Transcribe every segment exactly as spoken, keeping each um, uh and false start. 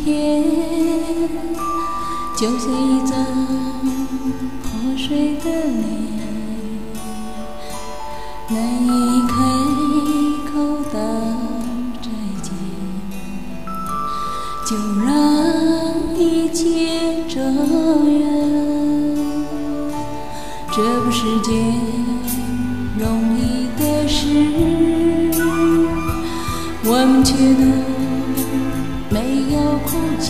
天，就像一张破碎的脸，难以开口道再见，就让一切走远。这不是件容易的事，我们却都没有哭泣，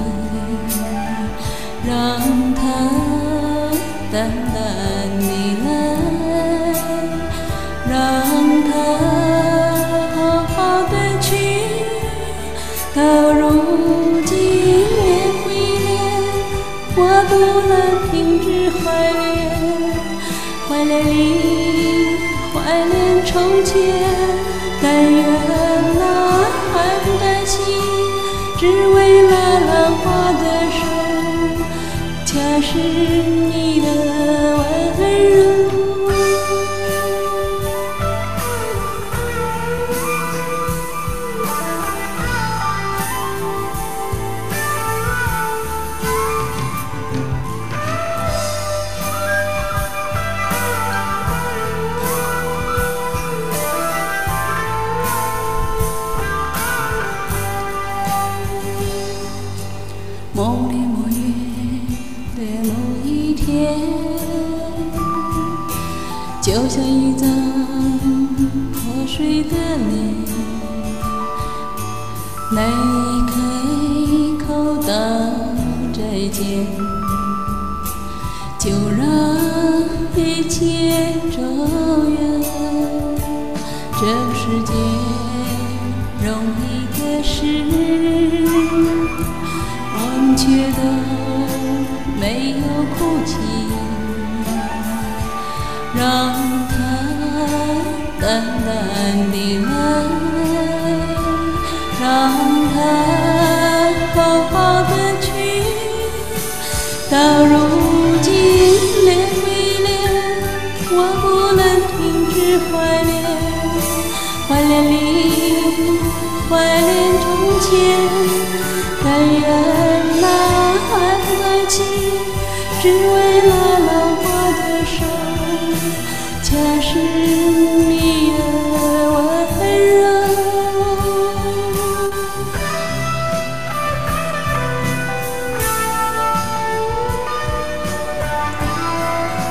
让它淡淡地来，让它好好的去。到如今连回恋，我不能停止怀恋，怀恋你，怀恋从前。但愿那爱不甘心，只为了浪花的手，恰是你的温柔。某年某月的某一天，就像一张破碎的脸，难以开口道再见，就让一切走远。这不是件容易的事，我们却都没有哭泣，让它淡淡地来，让它好好的去。到如今连回恋，我不能停止怀恋，怀恋你，怀恋从前。但愿那爱不再起，只为那浪花的手，恰是